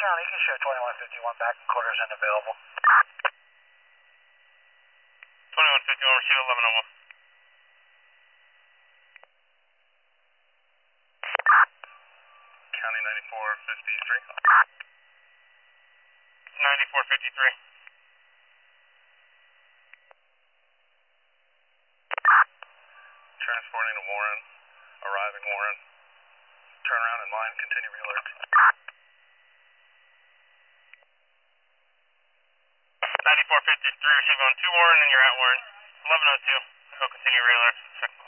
County, you can show 2151 back, quarters unavailable. 2151, we're shooting 1101. County 9453. 9453. Transporting to Warren, arriving Warren. Turn around in line, continue realerts. 9453, we're going to Warren and you're at Warren. 1102, go continue realerts, second